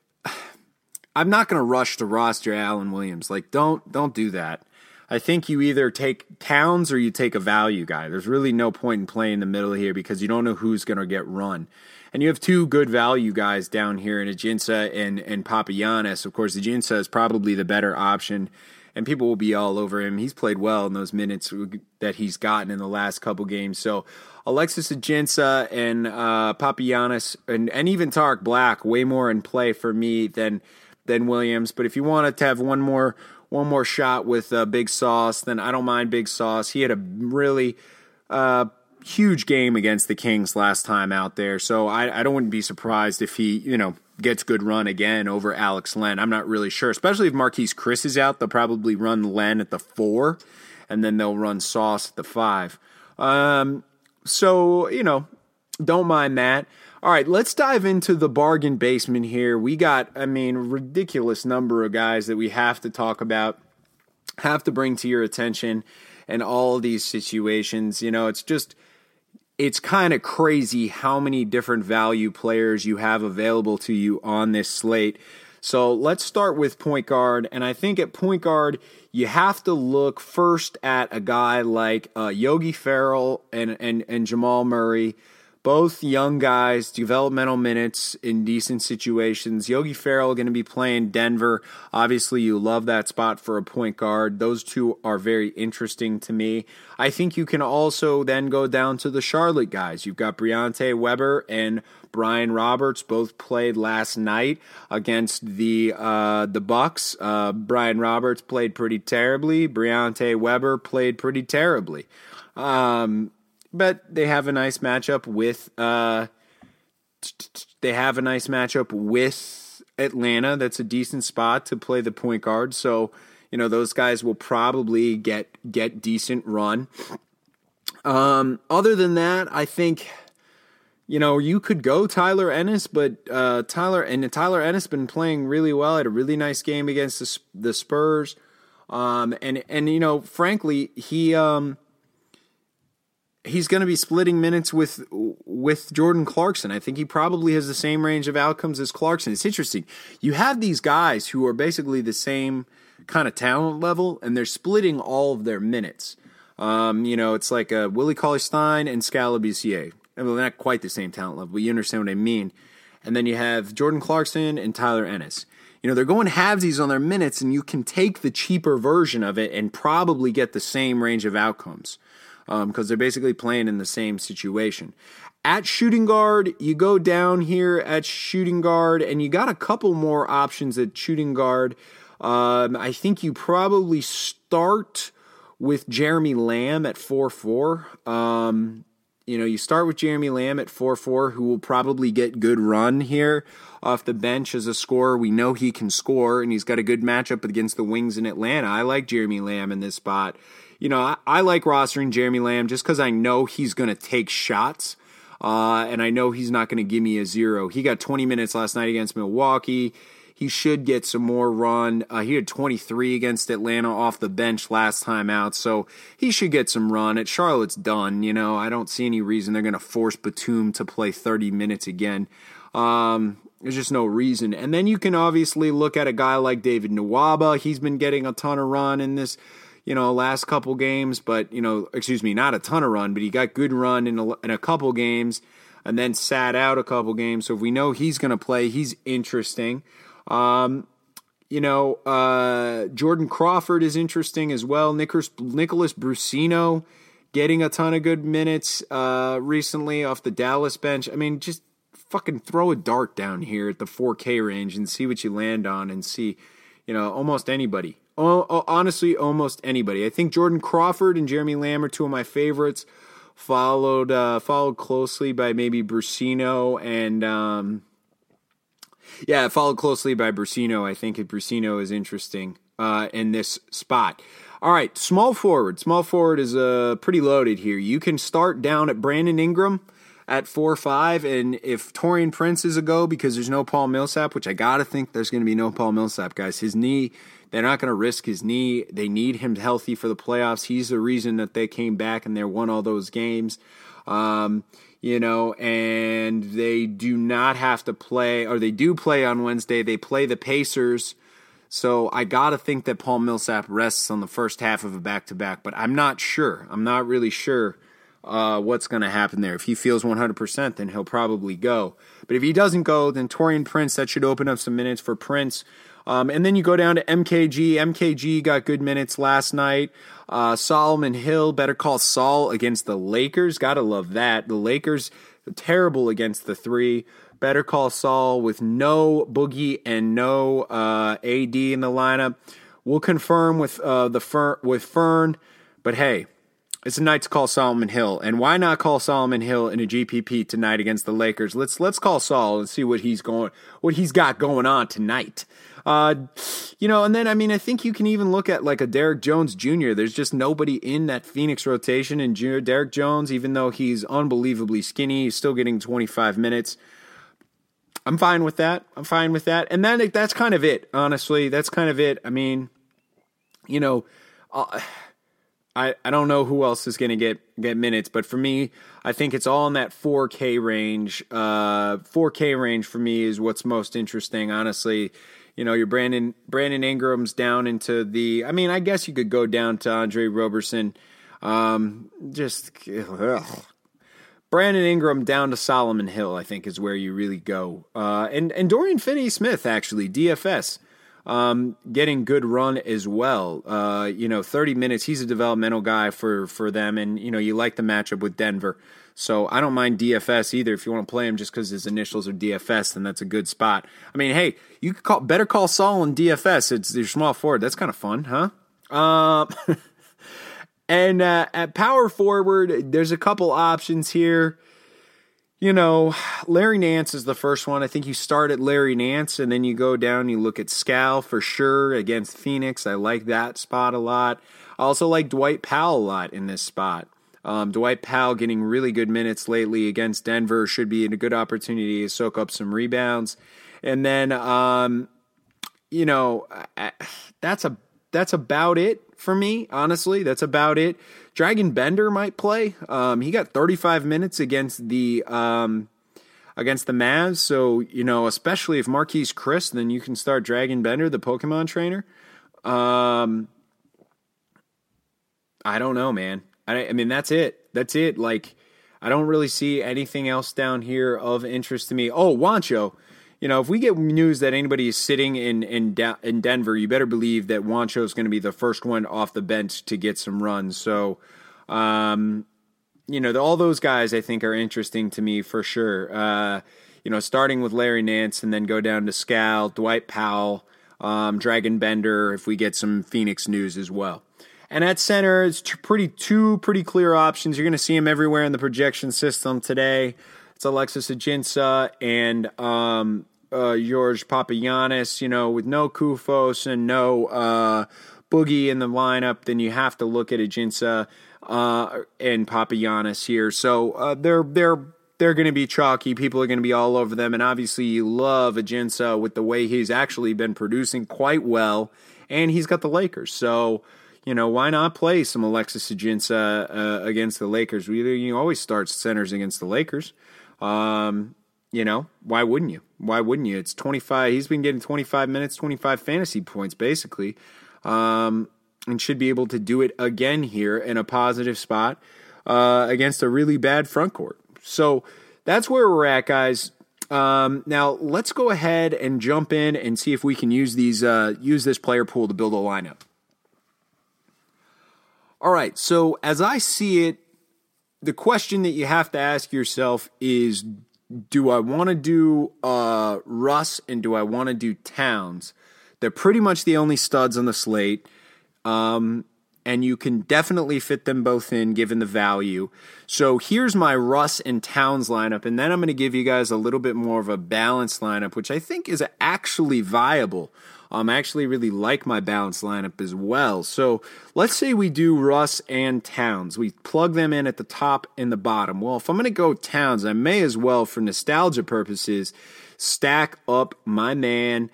I'm not going to rush to roster Allen Williams. Like, don't don't do that. I think you either take Towns or you take a value guy. There's really no point in playing in the middle here because you don't know who's going to get run. And you have two good value guys down here in Ajinça and, and Papagiannis. Of course, Ajinça is probably the better option, and people will be all over him. He's played well in those minutes that he's gotten in the last couple games. So Alexis Ajinça and uh, Papagiannis and, and even Tarek Black, way more in play for me than than Williams. But if you wanted to have one more one more shot with uh, Big Sauce, then I don't mind Big Sauce. He had a really uh, huge game against the Kings last time out there, so I, I don't wouldn't be surprised if he, you know, gets good run again over Alex Len. I'm not really sure, especially if Marquise Chris is out. They'll probably run Len at the four, and then they'll run Sauce at the five. Um, so, you know, don't mind that. All right, let's dive into the bargain basement here. We got, I mean, ridiculous number of guys that we have to talk about, have to bring to your attention in all of these situations. You know, it's just, it's kind of crazy how many different value players you have available to you on this slate. So let's start with point guard. And I think at point guard, you have to look first at a guy like uh, Yogi Ferrell and, and, and Jamal Murray. Both young guys, developmental minutes in decent situations. Yogi Ferrell going to be playing Denver. Obviously, you love that spot for a point guard. Those two are very interesting to me. I think you can also then go down to the Charlotte guys. You've got Briante Weber and Brian Roberts, both played last night against the uh, the Bucks. Uh, Brian Roberts played pretty terribly. Briante Weber played pretty terribly. Um... But they have a nice matchup with uh, they have a nice matchup with Atlanta. That's a decent spot to play the point guard. So, you know, those guys will probably get get decent run. Um, other than that, I think, you know, you could go Tyler Ennis, but uh, Tyler and Tyler Ennis been playing really well. Had a really nice game against the, the Spurs. Um, and and you know, frankly, he um. He's going to be splitting minutes with with Jordan Clarkson. I think he probably has the same range of outcomes as Clarkson. It's interesting. You have these guys who are basically the same kind of talent level, and they're splitting all of their minutes. Um, you know, it's like a Willie Cauley-Stein and Scala B C A. I mean, not quite the same talent level, but you understand what I mean. And then you have Jordan Clarkson and Tyler Ennis. you know, they're going halvesies on their minutes, and you can take the cheaper version of it and probably get the same range of outcomes because um, they're basically playing in the same situation. At shooting guard, you go down here at shooting guard, and you got a couple more options at shooting guard. Um, I think you probably start with Jeremy Lamb at four four. Um, you know, you start with Jeremy Lamb at four four, who will probably get good run here off the bench as a scorer. We know he can score, and he's got a good matchup against the Wings in Atlanta. I like Jeremy Lamb in this spot. You know, I, I like rostering Jeremy Lamb just because I know he's going to take shots. Uh, and I know he's not going to give me a zero. He got twenty minutes last night against Milwaukee. He should get some more run. Uh, he had twenty-three against Atlanta off the bench last time out, so he should get some run. At Charlotte's done. You know, I don't see any reason they're going to force Batum to play thirty minutes again. Um, there's just no reason. And then you can obviously look at a guy like David Nwaba. He's been getting a ton of run in this, you know, last couple games, but, you know, excuse me, not a ton of run, but he got good run in a, in a couple games and then sat out a couple games. So if we know he's going to play, he's interesting. Um, you know, uh, Jordan Crawford is interesting as well. Nicholas, Nicholas Brusino getting a ton of good minutes uh, recently off the Dallas bench. I mean, just fucking throw a dart down here at the four K range and see what you land on and see, you know, almost anybody. Oh, honestly, almost anybody. I think Jordan Crawford and Jeremy Lamb are two of my favorites, followed uh, followed closely by maybe Brusino and um, yeah, followed closely by Brusino. I think Brusino is interesting uh, in this spot. All right, small forward. Small forward is uh, pretty loaded here. You can start down at Brandon Ingram at four five, and if Taurean Prince is a go because there's no Paul Millsap, which I gotta think there's going to be no Paul Millsap, guys. His knee. They're not going to risk his knee. They need him healthy for the playoffs. He's the reason that they came back and they won all those games. Um, you know, and they do not have to play, or they do play on Wednesday. They play the Pacers. So I got to think that Paul Millsap rests on the first half of a back-to-back, but I'm not sure. I'm not really sure uh, what's going to happen there. If he feels one hundred percent, then he'll probably go. But if he doesn't go, then Taurean Prince, that should open up some minutes for Prince. Um, and then you go down to M K G. M K G got good minutes last night. Uh, Solomon Hill, Better Call Saul against the Lakers. Gotta love that. The Lakers, terrible against the three. Better Call Saul with no Boogie and no uh, A D in the lineup. We'll confirm with uh, the Fer- with Fern. But hey, it's a night to call Solomon Hill. And why not call Solomon Hill in a G P P tonight against the Lakers? Let's let's call Saul and see what he's going what he's got going on tonight. Uh, you know, and then, I mean, I think you can even look at like a Derek Jones Junior There's just nobody in that Phoenix rotation. And Junior Derek Jones, even though he's unbelievably skinny, he's still getting twenty-five minutes. I'm fine with that. I'm fine with that. And then that's kind of it, honestly. That's kind of it. I mean, you know, uh, I, I don't know who else is going to get, get minutes, but for me, I think it's all in that four K range. Uh, four K range for me is what's most interesting, honestly. You know, your Brandon Brandon Ingram's down into the. I mean, I guess you could go down to Andre Roberson. Um, just ugh. Brandon Ingram down to Solomon Hill, I think, is where you really go. Uh, and and Dorian Finney-Smith, actually, D F S, um, getting good run as well. Uh, you know, thirty minutes. He's a developmental guy for for them, and you know, you like the matchup with Denver. So I don't mind D F S either. If you want to play him just because his initials are D F S, then that's a good spot. I mean, hey, you could call Better Call Saul and D F S. It's your small forward. That's kind of fun, huh? Um, and uh, at power forward, there's a couple options here. You know, Larry Nance is the first one. I think you start at Larry Nance, and then you go down, you look at Scal for sure against Phoenix. I like that spot a lot. I also like Dwight Powell a lot in this spot. Um, Dwight Powell getting really good minutes lately against Denver should be a good opportunity to soak up some rebounds. And then, um, you know, that's a that's about it for me, honestly. That's about it. Dragon Bender might play. Um, he got thirty-five minutes against the um, against the Mavs. So, you know, especially if Marquise Chris, then you can start Dragon Bender, the Pokemon trainer. Um, I don't know, man. I, I mean, that's it. That's it. Like, I don't really see anything else down here of interest to me. Oh, Wancho. you know, if we get news that anybody is sitting in in, De- in Denver, you better believe that Juancho is going to be the first one off the bench to get some runs. So, um, you know, the, all those guys I think are interesting to me for sure. Uh, you know, starting with Larry Nance and then go down to Scal, Dwight Powell, um, Dragon Bender, if we get some Phoenix news as well. And at center, it's t- pretty two pretty clear options. You're going to see him everywhere in the projection system today. It's Alexis Ajinça and um, uh, George Papagiannis. You know, with no Kufos and no uh, Boogie in the lineup, then you have to look at Ajinça uh, and Papagiannis here. So uh, they're they're they're going to be chalky. People are going to be all over them, and obviously you love Ajinça with the way he's actually been producing quite well, and he's got the Lakers. So, you know, why not play some Alexis Ajinça uh, against the Lakers? We, you always start centers against the Lakers. Um, you know, why wouldn't you? Why wouldn't you? It's twenty-five. He's been getting twenty-five minutes, twenty-five fantasy points, basically, um, and should be able to do it again here in a positive spot uh, against a really bad front court. So that's where we're at, guys. Um, now let's go ahead and jump in and see if we can use these uh, use this player pool to build a lineup. All right, so as I see it, the question that you have to ask yourself is, do I want to do uh, Russ and do I want to do Towns? They're pretty much the only studs on the slate, um, and you can definitely fit them both in given the value. So here's my Russ and Towns lineup, and then I'm going to give you guys a little bit more of a balanced lineup, which I think is actually viable. Um, I actually really like my balanced lineup as well. So let's say we do Russ and Towns. We plug them in at the top and the bottom. Well, if I'm going to go Towns, I may as well, for nostalgia purposes, stack up my man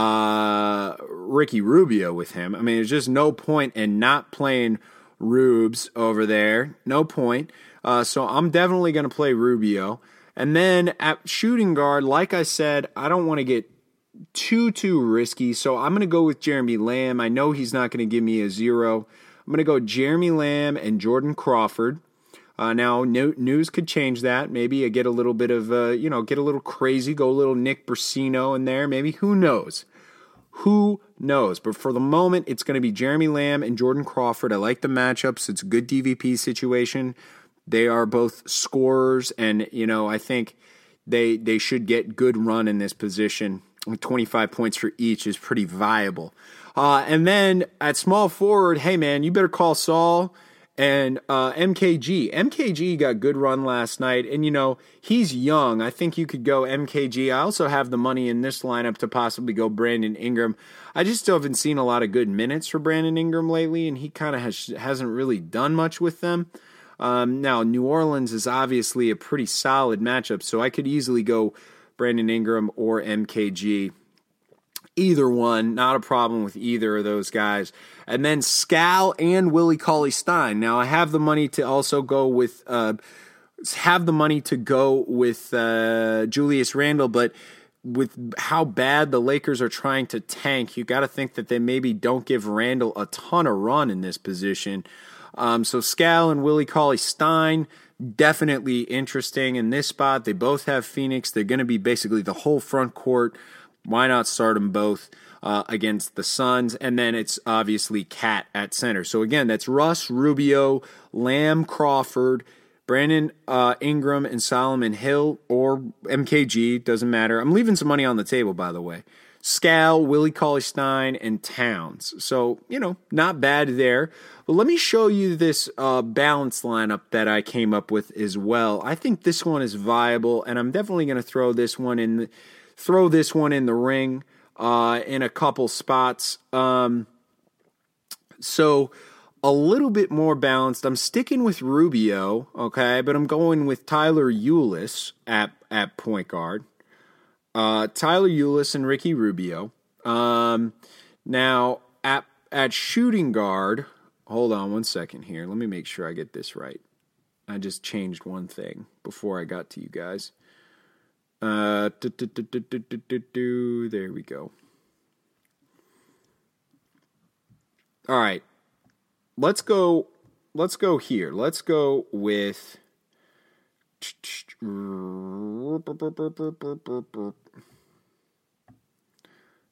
uh, Ricky Rubio with him. I mean, there's just no point in not playing Rubes over there. No point. Uh, so I'm definitely going to play Rubio. And then at shooting guard, like I said, I don't want to get too, too risky. So I'm going to go with Jeremy Lamb. I know he's not going to give me a zero. I'm going to go Jeremy Lamb and Jordan Crawford. Uh, now, no, news could change that. Maybe I get a little bit of, uh, you know, get a little crazy, go a little Nick Brasino in there. Maybe, who knows? Who knows? But for the moment, it's going to be Jeremy Lamb and Jordan Crawford. I like the matchups. It's a good D V P situation. They are both scorers, and, you know, I think they they should get good run in this position. twenty-five points for each is pretty viable. Uh, and then at small forward, hey, man, you better call Saul and uh, M K G. M K G got good run last night, and, you know, he's young. I think you could go M K G. I also have the money in this lineup to possibly go Brandon Ingram. I just still haven't seen a lot of good minutes for Brandon Ingram lately, and he kind of has, hasn't really done much with them. Um, now, New Orleans is obviously a pretty solid matchup, so I could easily go Brandon Ingram or M K G. Either one, not a problem with either of those guys. And then Scal and Willie Cauley-Stein. Now, I have the money to also go with uh, have the money to go with uh, Julius Randle, but with how bad the Lakers are trying to tank, you got to think that they maybe don't give Randle a ton of run in this position. Um, so Scal and Willie Cauley-Stein, definitely interesting in this spot. They both have Phoenix. They're going to be basically the whole front court. Why not start them both uh, against the Suns? And then it's obviously Cat at center. So again, that's Russ, Rubio, Lamb, Crawford, Brandon uh, Ingram, and Solomon Hill, or M K G, doesn't matter. I'm leaving some money on the table, by the way. Scal, Willie Cauley-Stein, and Towns. So, you know, not bad there. But let me show you this uh, balanced lineup that I came up with as well. I think this one is viable, and I'm definitely going to throw this one in the, throw this one in the ring uh, in a couple spots. Um, so a little bit more balanced. I'm sticking with Rubio, okay, but I'm going with Tyler Ulis at at point guard. Uh, Tyler Ulis and Ricky Rubio. Um, now, at at shooting guard, hold on one second here. Let me make sure I get this right. I just changed one thing before I got to you guys. Uh, do, do, do, do, do, do, do, do. There we go. All right. Let's go. Let's go here. Let's go with.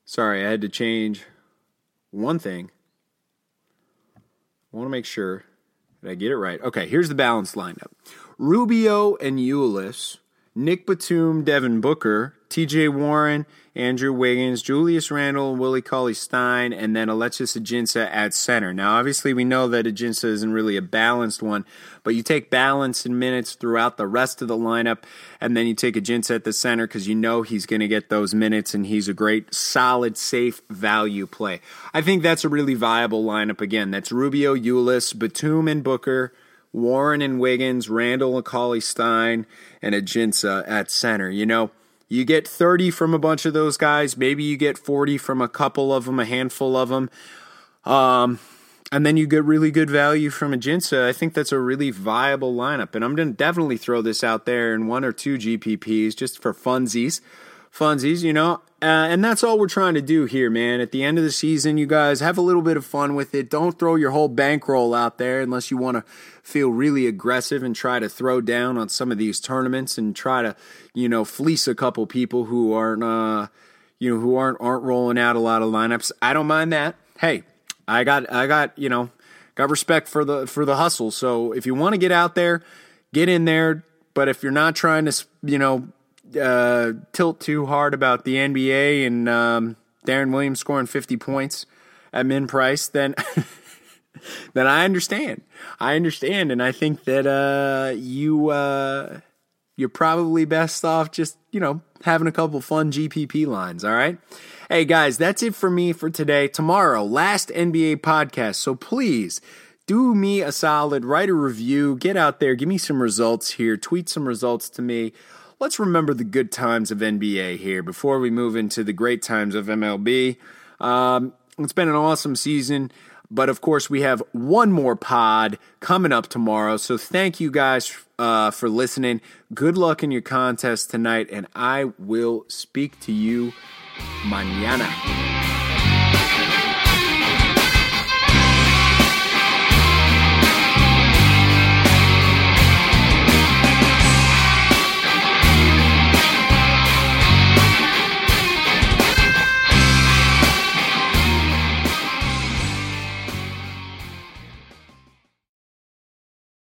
Sorry, I had to change one thing. I want to make sure that I get it right. Okay, here's the balanced lineup. Rubio and Ulis, Nick Batum, Devin Booker, T J Warren, Andrew Wiggins, Julius Randle, Willie Cauley-Stein, and then Alexis Ajinça at center. Now, obviously, we know that Ajinça isn't really a balanced one, but you take balance in minutes throughout the rest of the lineup, and then you take Ajinça at the center because you know he's going to get those minutes, and he's a great, solid, safe value play. I think that's a really viable lineup. Again, that's Rubio, Ulis, Batum, and Booker, Warren and Wiggins, Randle and Cauley-Stein, and Ajinça at center. You know, you get thirty from a bunch of those guys. Maybe you get forty from a couple of them, a handful of them. Um, and then you get really good value from Ajinça. I think that's a really viable lineup. And I'm going to definitely throw this out there in one or two G P Ps just for funsies. Funsies, you know. Uh, and that's all we're trying to do here, man. At the end of the season, you guys have a little bit of fun with it. Don't throw your whole bankroll out there unless you want to feel really aggressive and try to throw down on some of these tournaments and try to, you know, fleece a couple people who aren't, uh, you know, who aren't aren't rolling out a lot of lineups. I don't mind that. Hey, I got I got you know got respect for the for the hustle. So if you want to get out there, get in there. But if you're not trying to, you know, uh, tilt too hard about the N B A and um, Darren Williams scoring fifty points at min price, then. Then I understand. I understand, and I think that uh, you uh, you're probably best off just, you know, having a couple fun G P P lines. All right, hey guys, that's it for me for today. Tomorrow, last N B A podcast. So please do me a solid, write a review, get out there, give me some results here, tweet some results to me. Let's remember the good times of N B A here before we move into the great times of M L B. Um, it's been an awesome season. But, of course, we have one more pod coming up tomorrow. So thank you guys uh, for listening. Good luck in your contest tonight, and I will speak to you mañana.